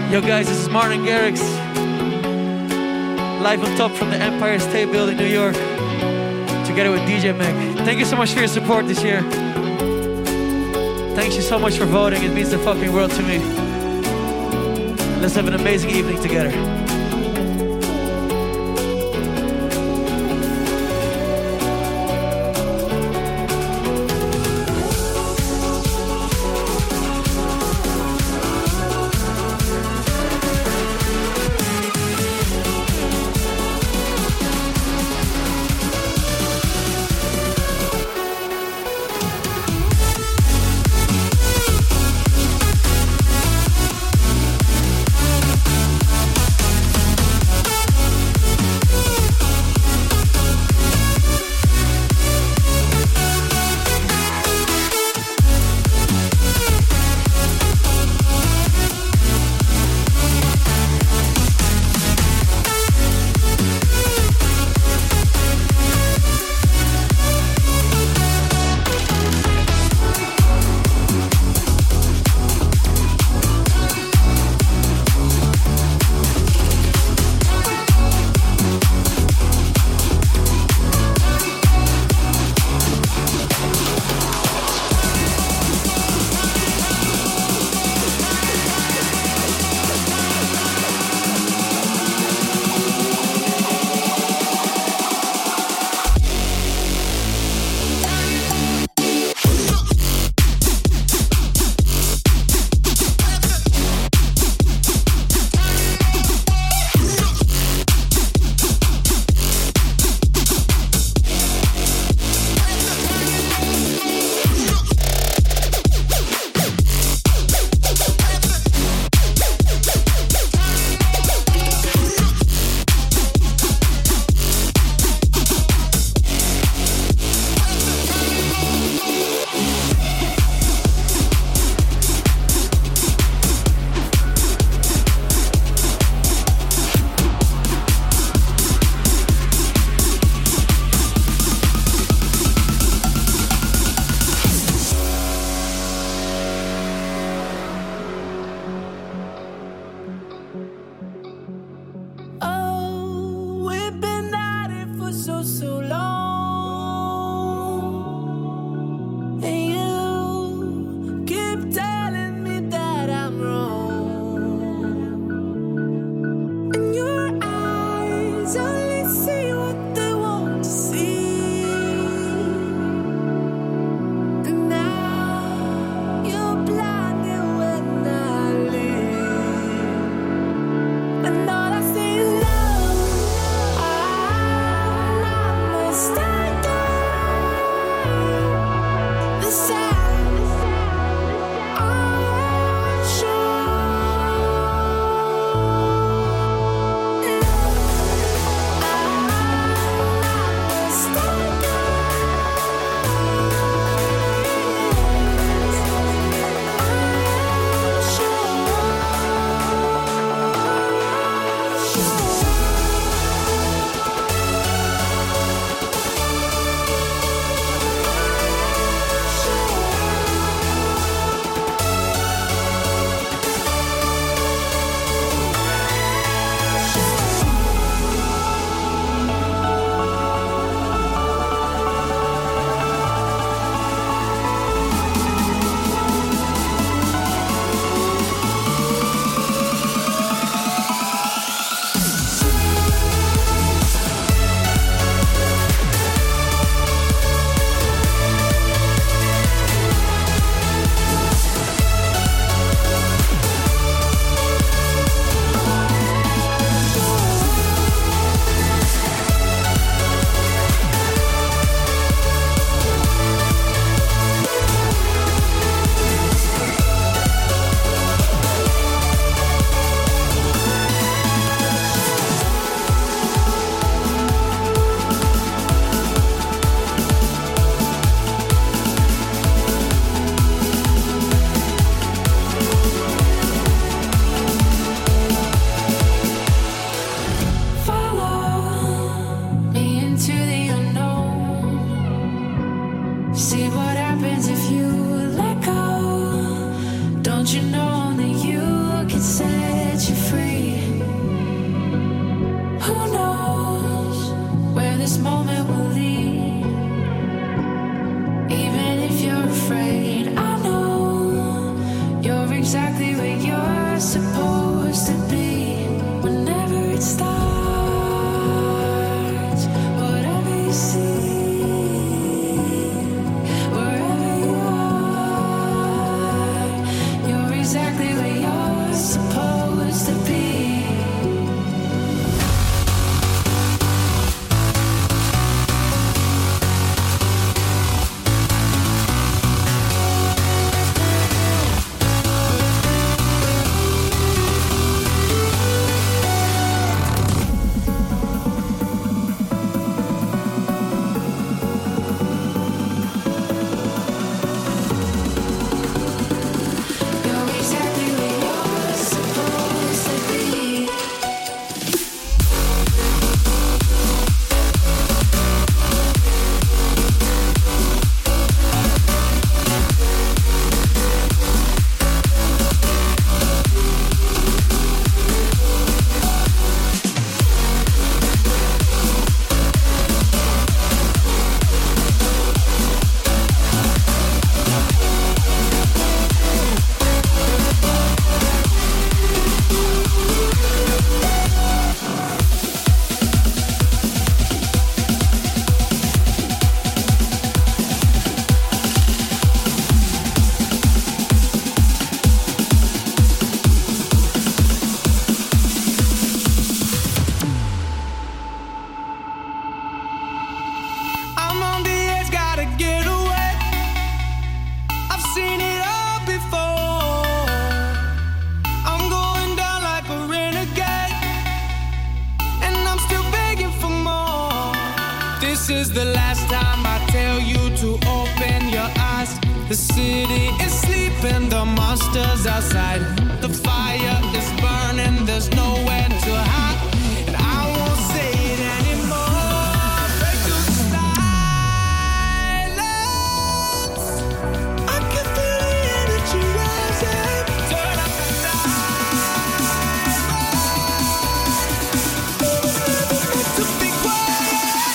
Yo guys, this is Martin Garrix, live on top from the Empire State Building, New York, together with DJ Meg. Thank you so much for your support this year. Thank you so much for voting, it means the fucking world to me. Let's have an amazing evening together. the last time I tell you to open your eyes. The city is sleeping, the monsters outside. The fire is burning, there's nowhere to hide. And I won't say it anymore. Break through the silence. I can feel the energy rising. Turn up the night. To be quiet.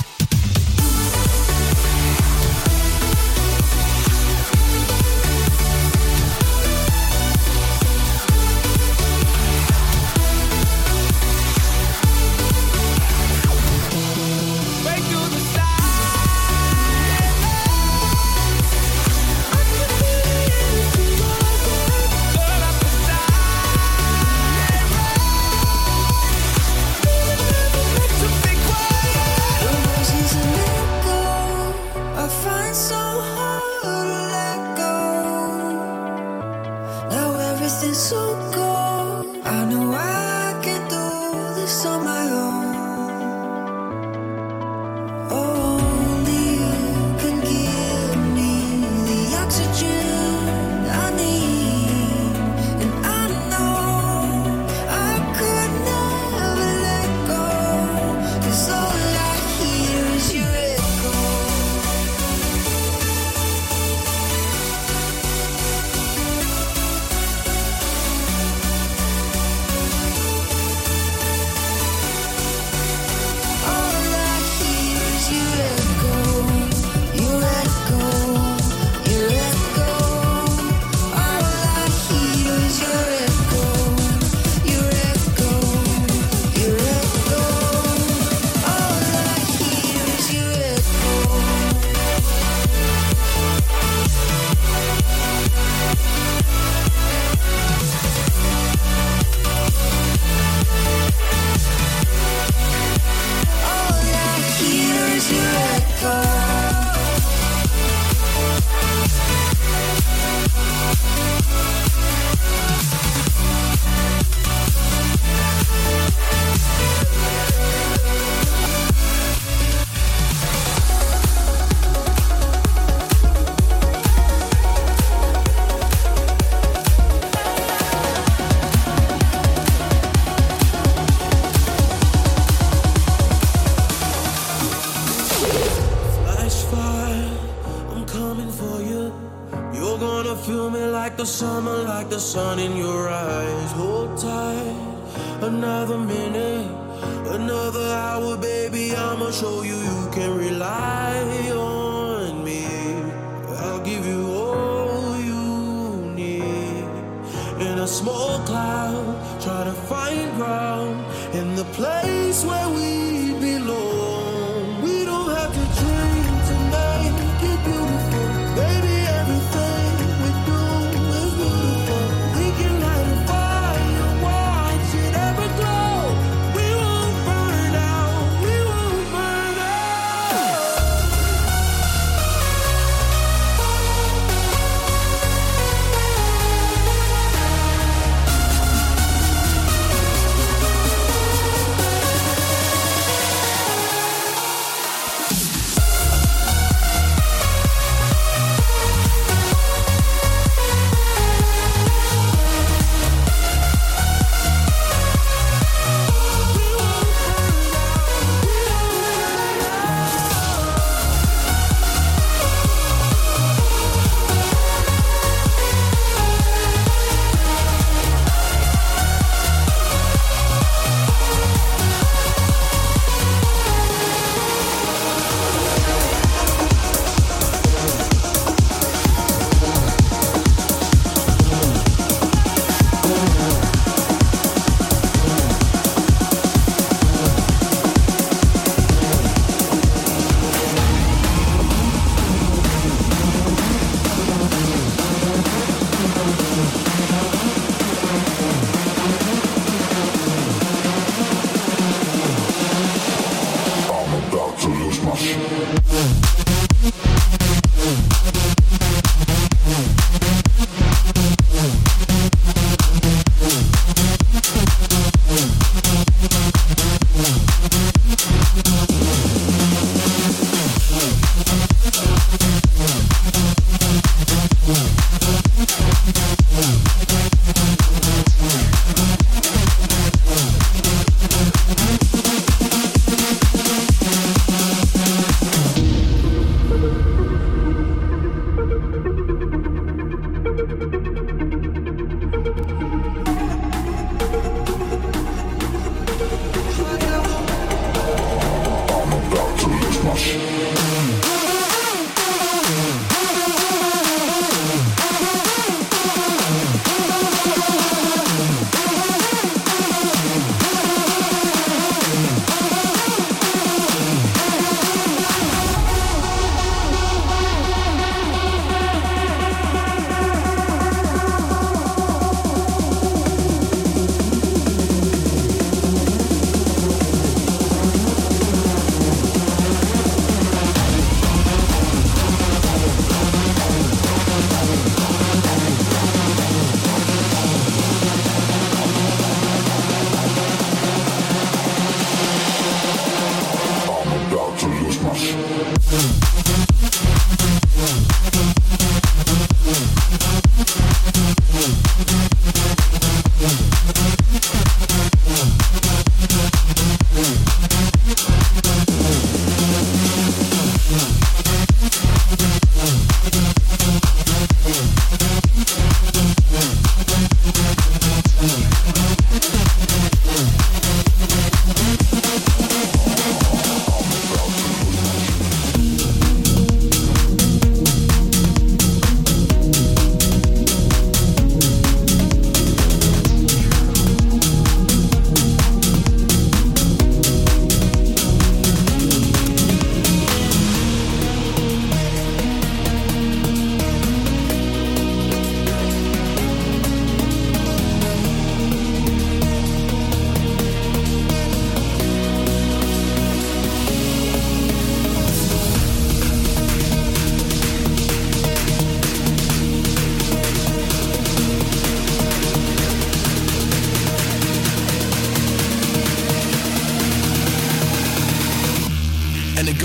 Break through the silence. I can feel the energy rising. Turn up the silence. To be quiet. Your voices an echo. I find so hard to let go. Now everything's so cold. I know I can do this on my own. Only you can give me the oxygen I need. And I know I could never let go. 'Cause all I hear is your echo. All I hear is your echo. Your echo. Your echo. All I hear is your echo. Your echo. Your echo. All I hear is your echo. All I hear is your echo. Flash fire, I'm coming for you. You're gonna feel me like the summer, like the sun in your eyes. Hold tight, another minute, another hour, baby. I'ma show you you can rely on me. I'll give you all you need. In a small cloud, try to find ground in the place where we belong. We don't have to dream to make it beautiful. Baby, everything we do is beautiful. We can light a fire, watch it ever glow. We won't burn out, we won't burn out.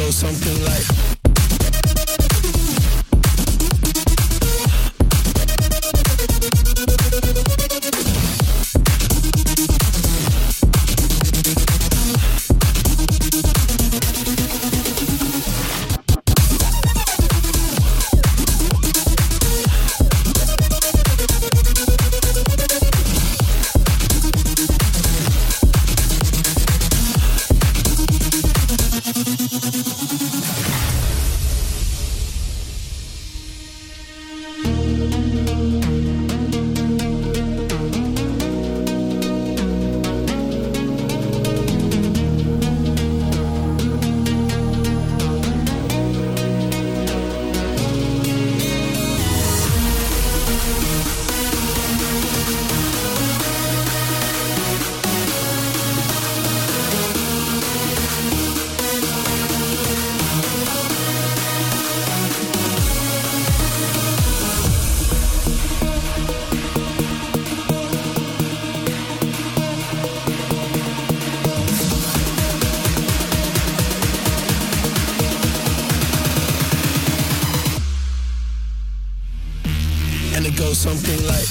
goes something like. Something like.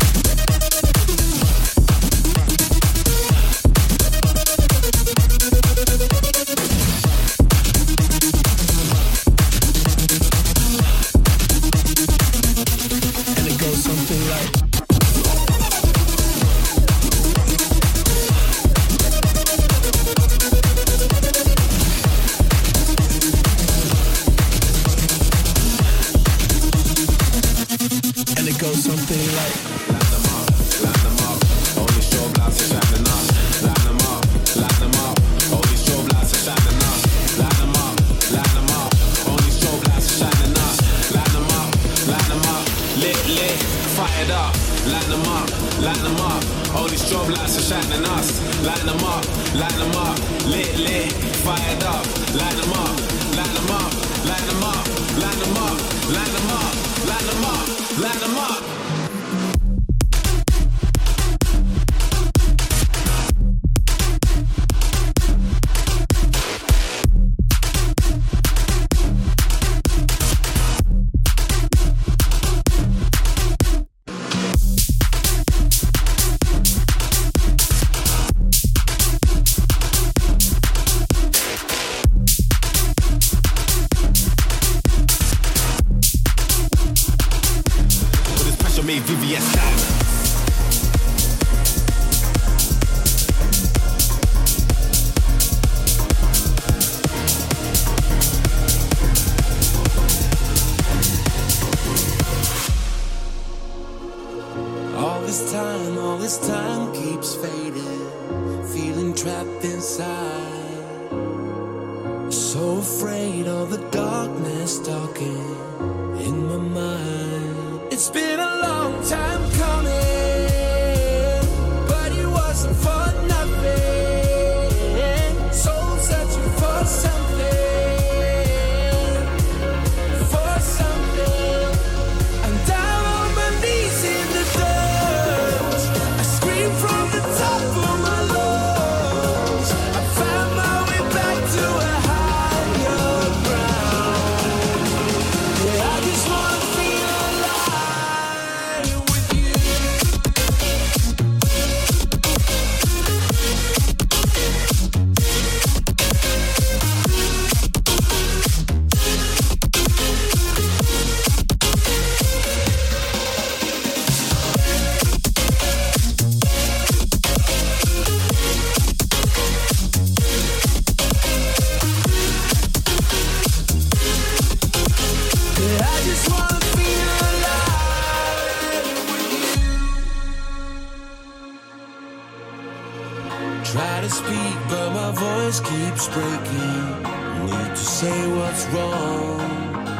Try to speak, but my voice keeps breaking. Need to say what's wrong.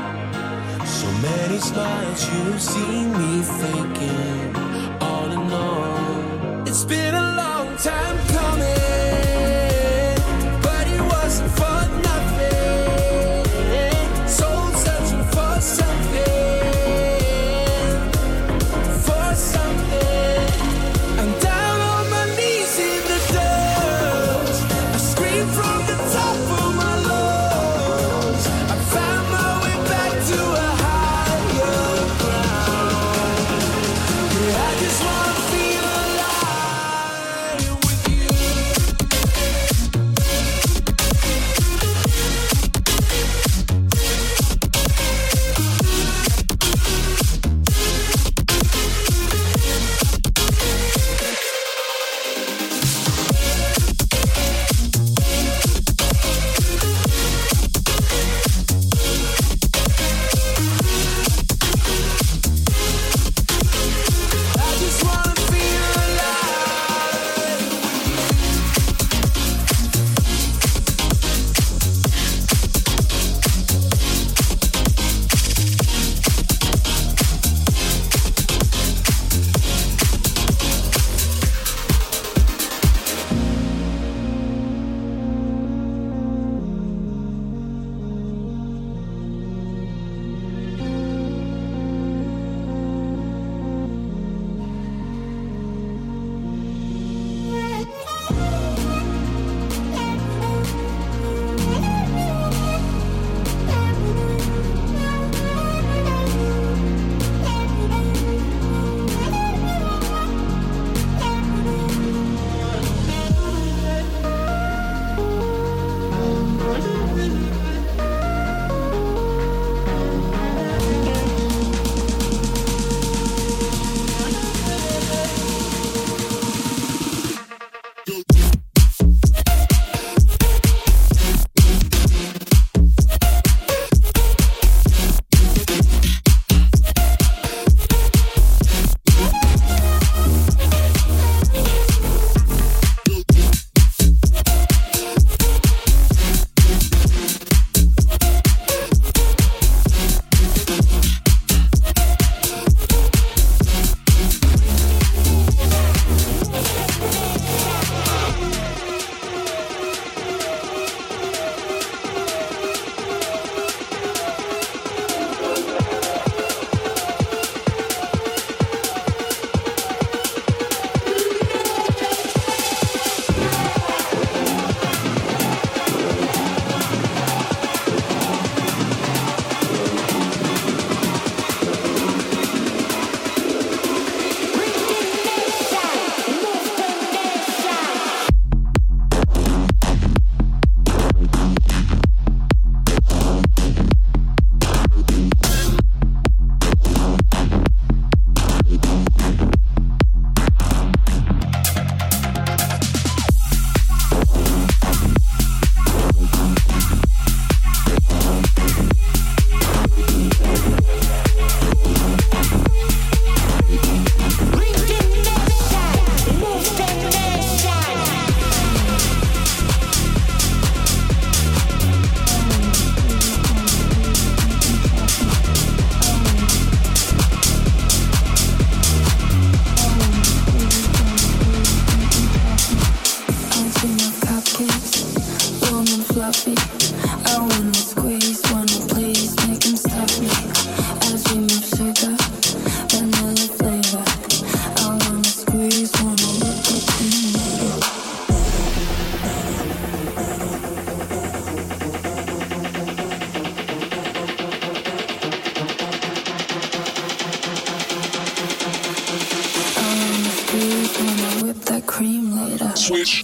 So many smiles you've seen me faking, on and on. It's been a long time coming, but it wasn't for nothing. Soul searching for something, for something. I'm down on my knees in the dirt. I scream from the top of my lungs. Switch.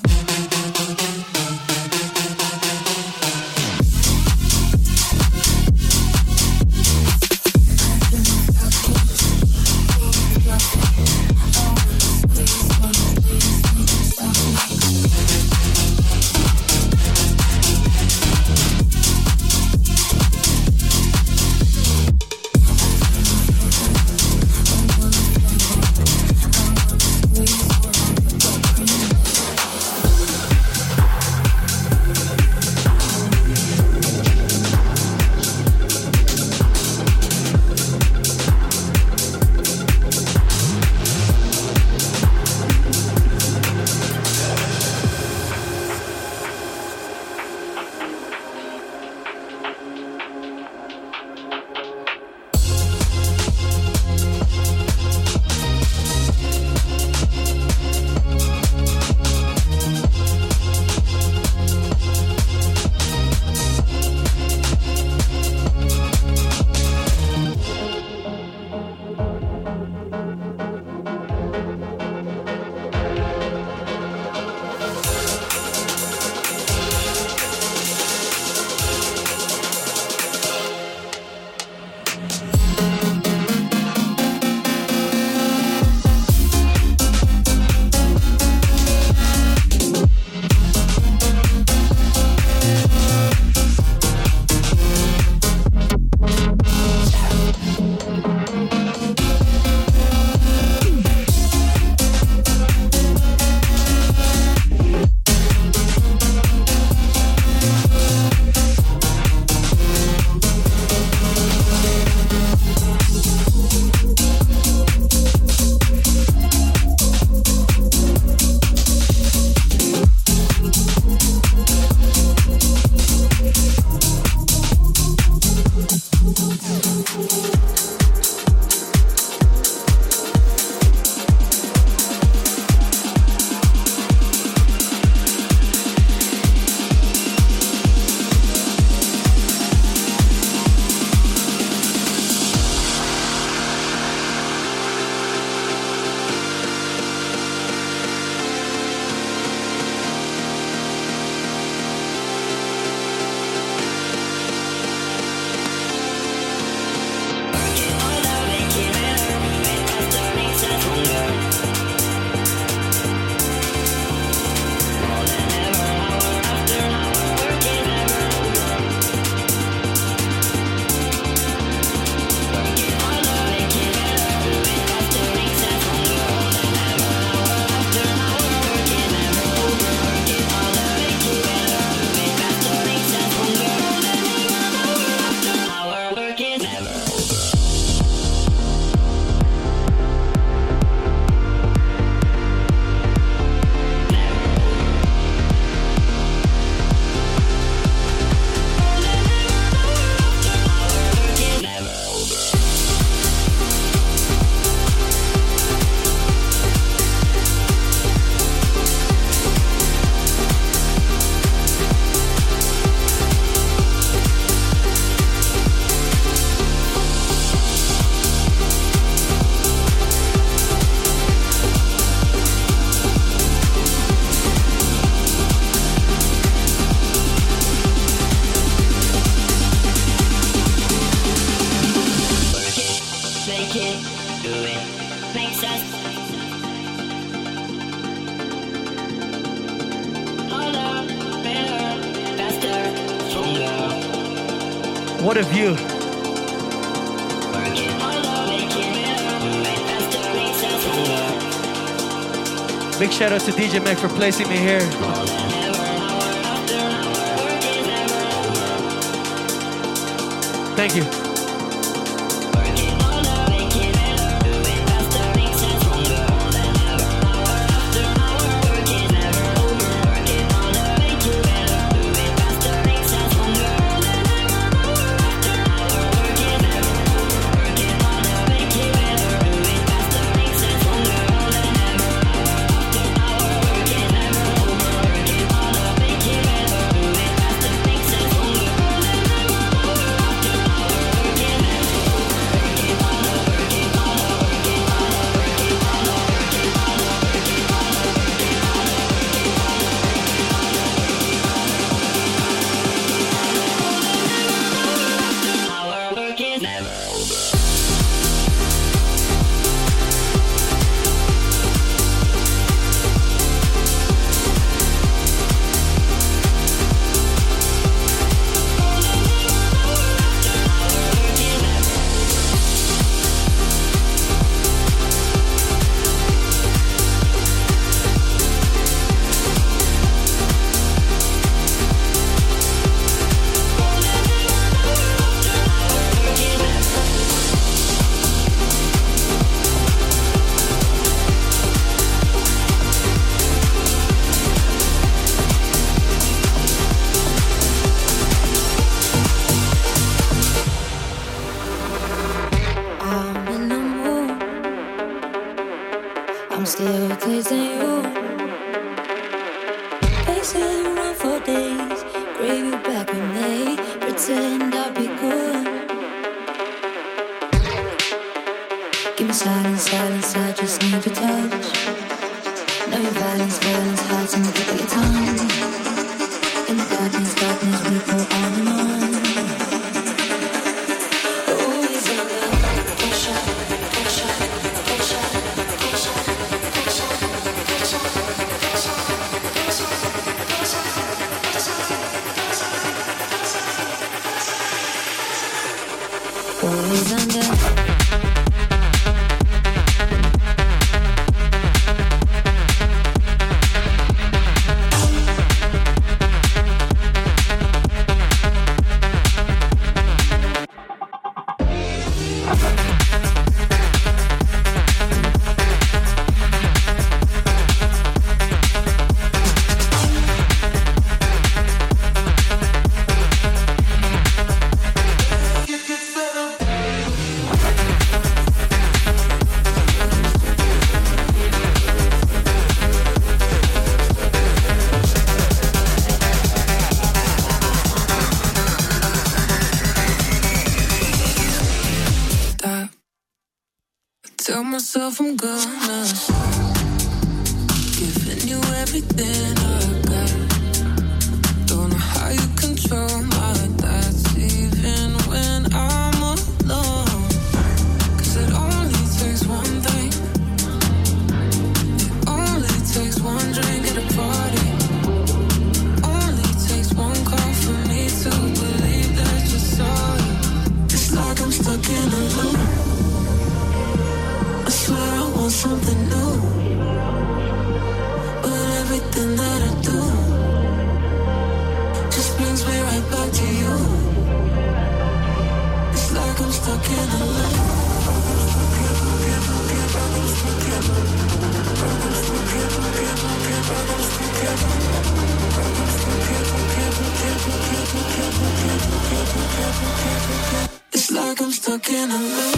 What a view. Big shout out to DJ Mac for placing me here. Thank you. Tell myself I'm gonna giving you everything I got. Don't know how you control my thoughts even when I'm alone. 'Cause it only takes one thing. It only takes one drink at a party. Only takes one call for me to believe that you're sorry. It's like I'm stuck in a loop. I swear I want something new, but everything that I do just brings me right back to you. It's like I'm stuck in a loop. It's like I'm stuck in a loop.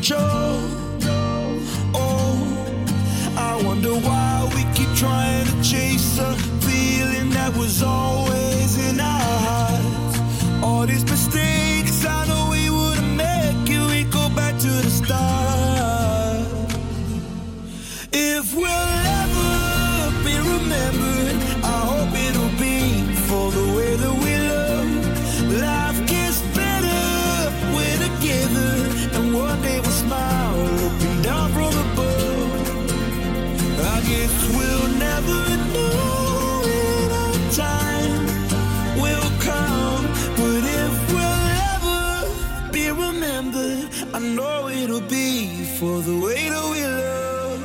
control. Oh, I wonder why we keep trying to chase a feeling that was always in our hearts. All these mistakes, I know we wouldn't make it. We go back to the start. If we'll ever be remembered, I hope it'll be for the way that we love. Life gets better, we're together, and one day we'll smile, looking down from above. I guess we'll never know when our time will come, but if we'll ever be remembered, I know it'll be for the way that we love.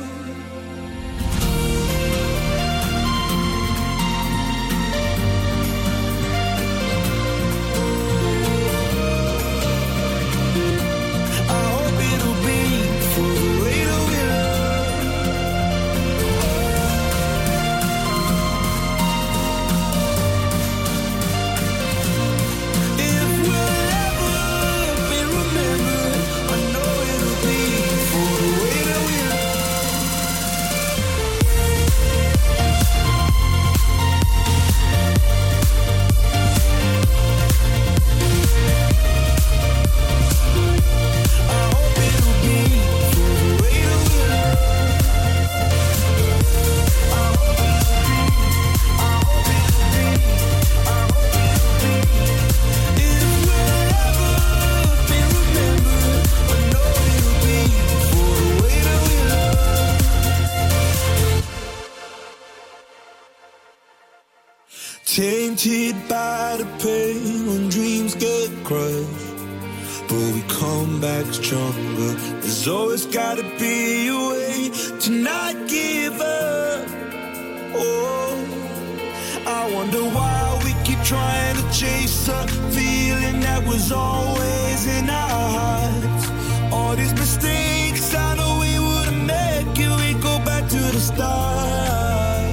Tainted by the pain when dreams get crushed, but we come back stronger. There's always gotta be a way to not give up. Oh, I wonder why we keep trying to chase a feeling that was always in our hearts. All these mistakes, I know we wouldn't make it. We go back to the start.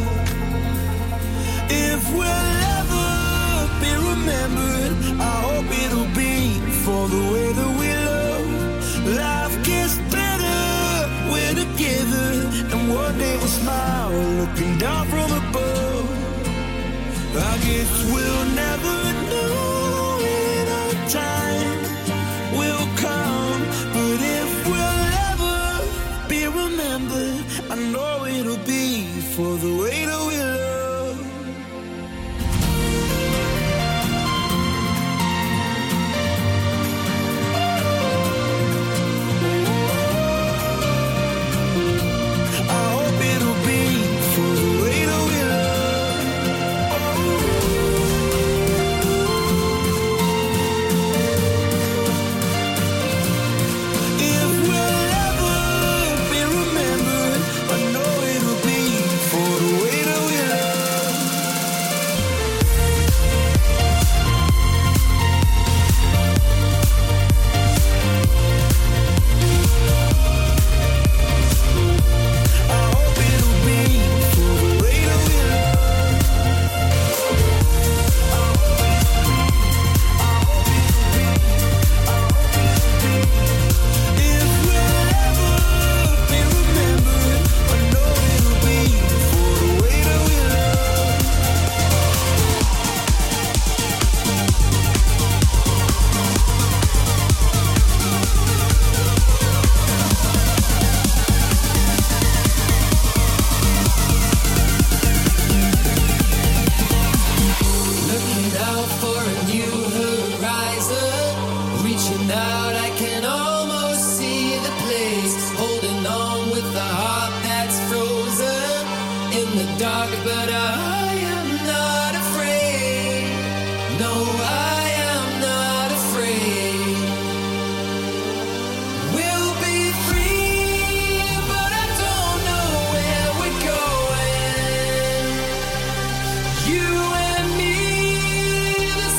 If we'll ever be remembered, I hope it'll be for the way that we love. Life gets better, we're together, and one day we'll smile, looking down from above. I guess we'll never know when our time will come, but if we'll ever be remembered, I know it'll be for the way that we love. You and me, the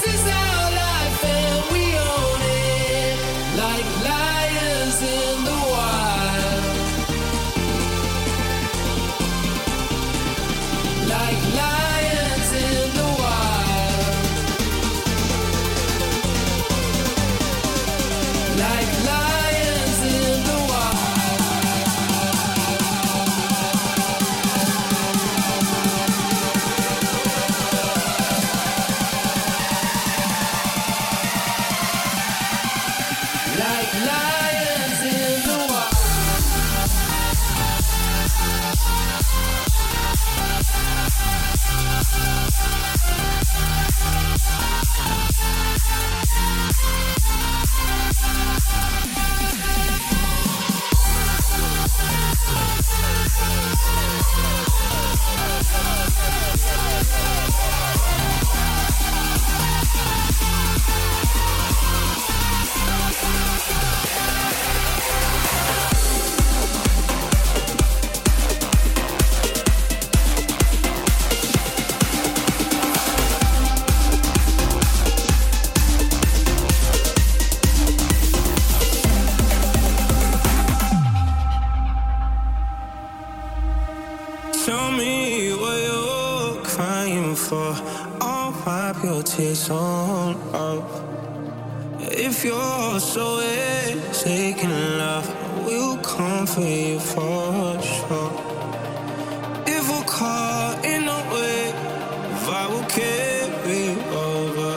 I'll wipe your tears on off. If you're so taking love, we'll come for you for sure. If we're caught in a wave, I will carry over.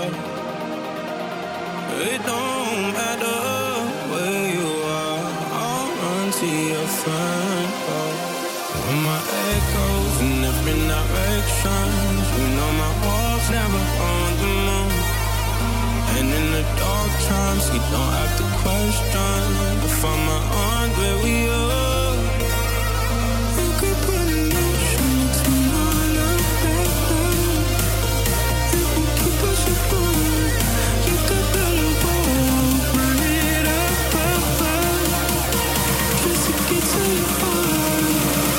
It don't matter where you are, I'll run to your front door. When my echoes in every direction, you know my walls never on the moon. And in the dark times, you don't have to question if I'm on where we are. You could put an ocean between all of that. It will keep us apart. You could build a wall, burn it up, just to get to your heart.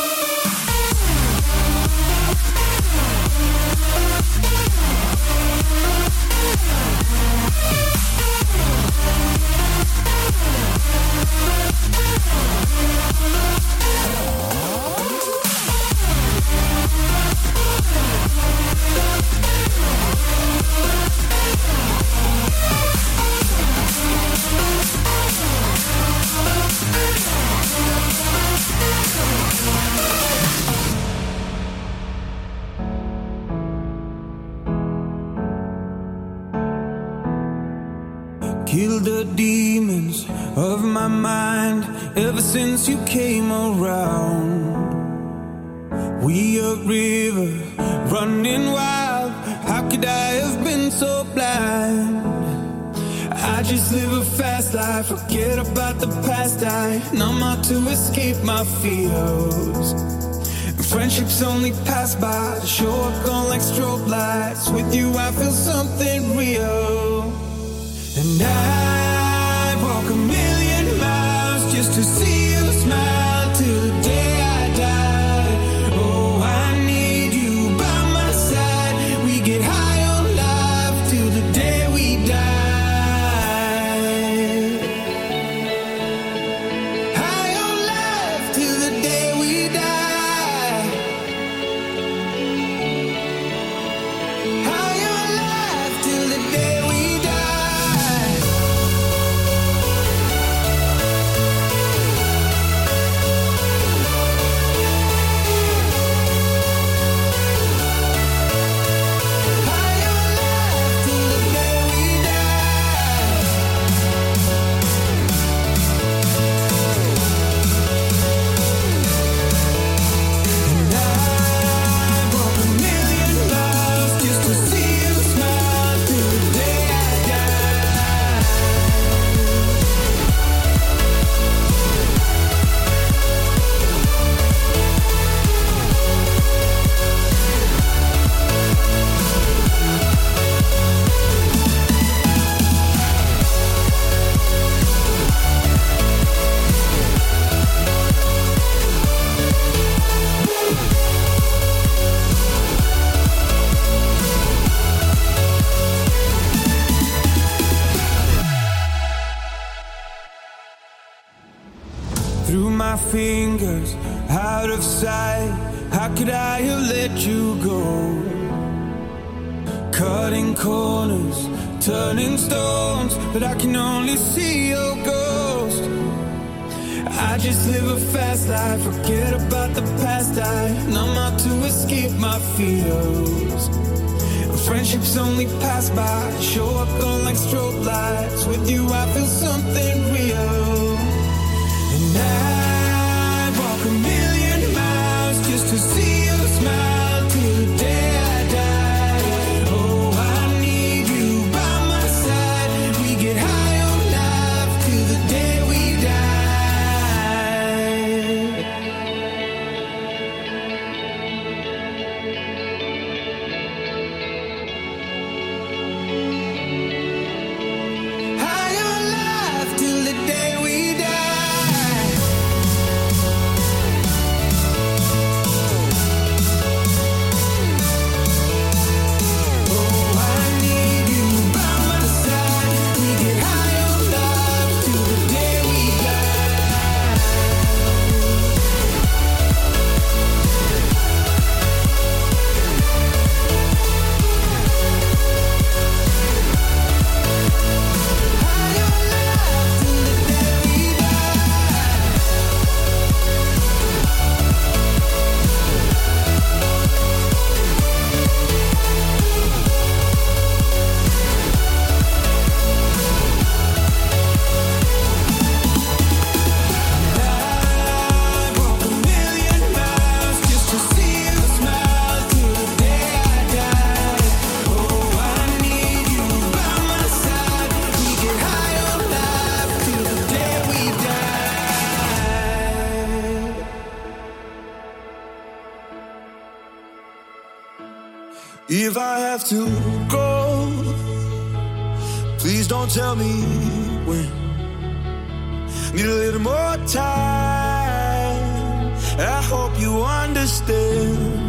Kill the demons of my mind ever since you came around. We a river running wild. How could I have been so blind? I just live a fast life, forget about the past. I numb out to escape my fears. Friendships only pass by, show up gone like strobe lights. With you I feel something real. And I walk a million miles just to see you smile till the day I die. Oh, I need you by my side. We get high on life till the day we die. High on life till the day we die. High on life till the day we die. Through my fingers, out of sight. How could I have let you go? Cutting corners, turning stones, but I can only see your ghost. I just live a fast life, forget about the past. I numb out to escape my fears. Friendships only pass by, show up gone like strobe lights. With you I feel something real. And I walk a million miles just to see you smile till the day I die. Oh, I need you by my side. We get high on life till the day we die. High on life till the day we die. have to go, please don't tell me when. Need a little more time, I hope you understand.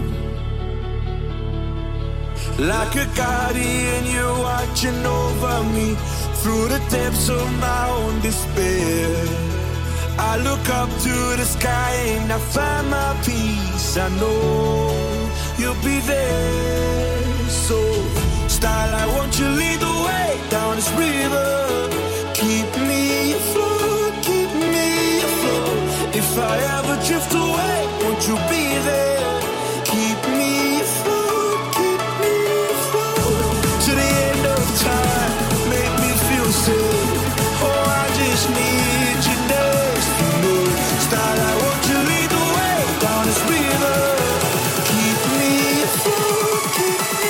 Like a guardian, you're watching over me through the depths of my own despair. I look up to the sky and I find my peace. I know you'll be there. So, Starlight, won't you lead the way down this river? Keep me afloat, keep me afloat. If I ever drift away, won't you be there? Keep me afloat, keep me afloat. To the end of time, make me feel safe. Oh, I just need you next to me. Starlight, won't you lead the way down this river? Keep me afloat, keep me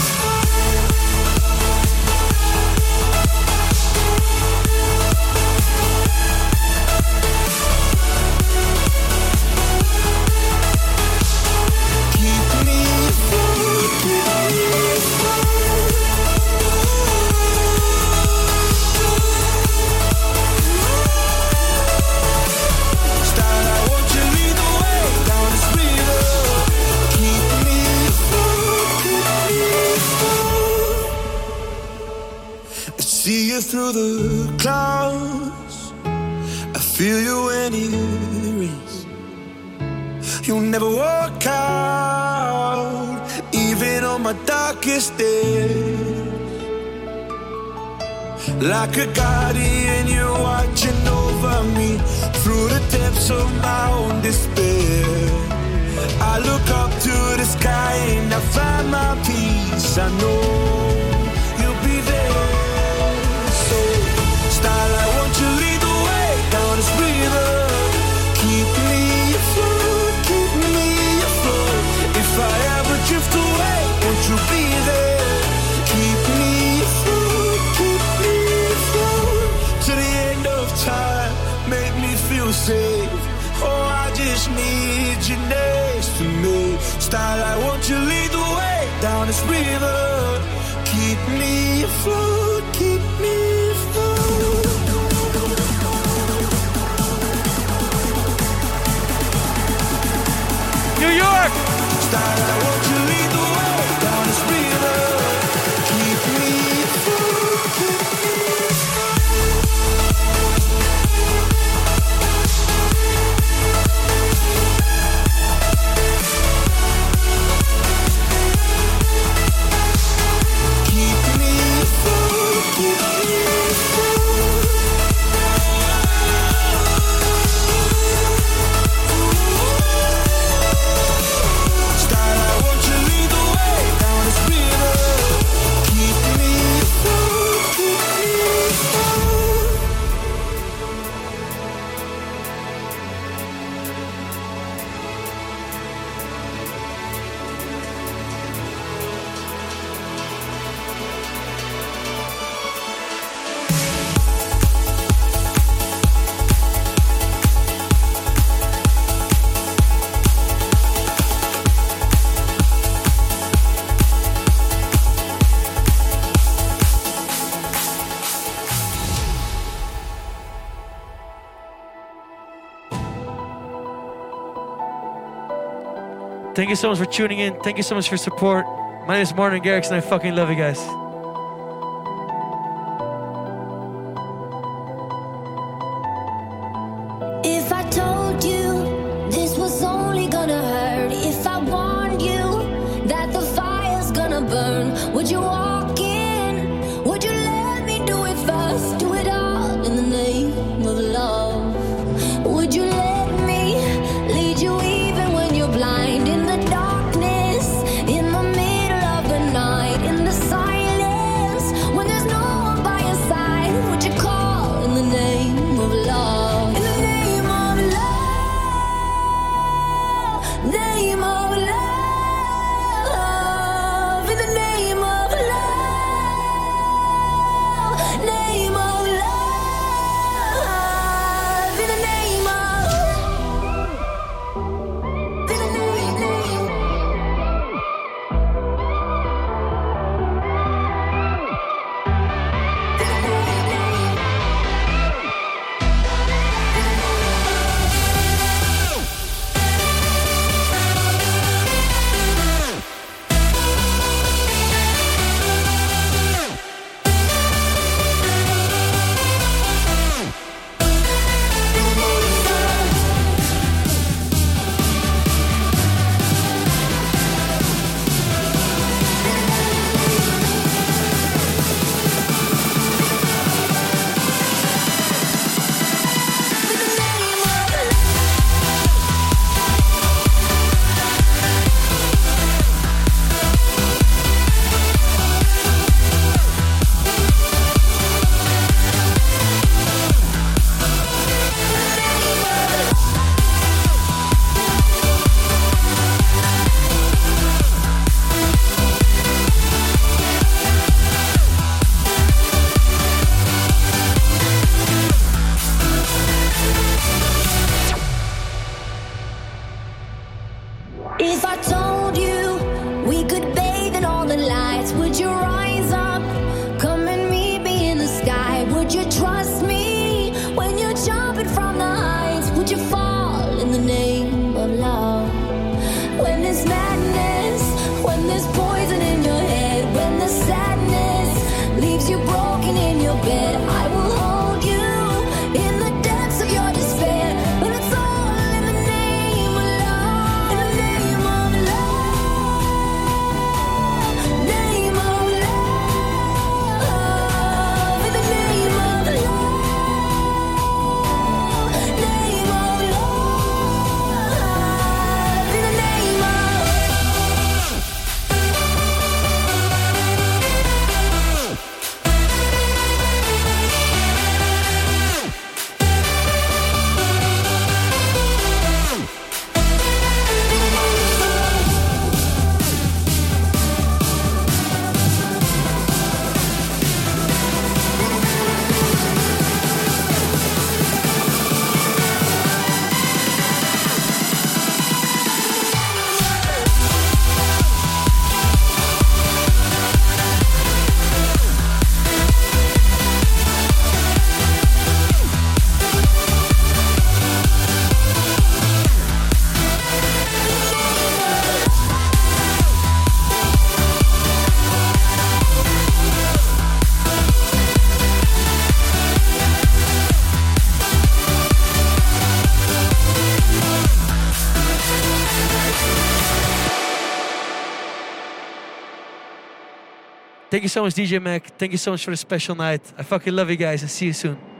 through the clouds, I feel you when it rains. You'll never walk out, even on my darkest days. Like a guardian, you're watching over me through the depths of my own despair. I look up to the sky and I find my peace. I know you'll be there. Starlight, won't you lead the way down this river? Keep me afloat, keep me afloat. If I ever drift away, won't you be there? Keep me afloat, keep me afloat. To the end of time, make me feel safe. Oh, I just need you next to me. Starlight, won't you lead the way down this river? Keep me afloat, keep me afloat. New York! Starlight, won't you lead the way down this river? Keep me afloat, keep me Thank you so much for tuning in. Thank you so much for your support. My name is Martin Garrix and I fucking love you guys. If I told you this was only gonna hurt, if I warned you that the fire's gonna burn, would you walk in? Would you let me do it first? Do it all in the name of love. Would you let me lead you even when you're blind? In the darkness, in the middle of the night, in the silence. rocking in your bed. I will hold you in the depths of your despair. But it's all in the name of love. In the name of love. Name of love. In the name of love. Name of love. In the name of Thank you so much, DJ Mac. Thank you so much for the special night. I fucking love you guys and see you soon.